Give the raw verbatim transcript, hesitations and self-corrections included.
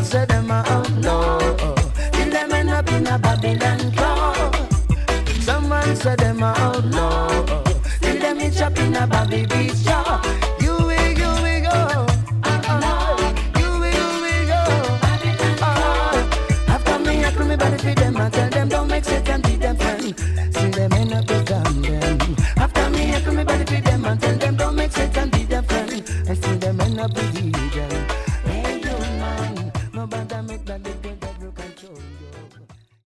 say them a outlaw. Till them end up in a Babylon claw. Someone say them a outlaw. Till them itch up in a Babylon.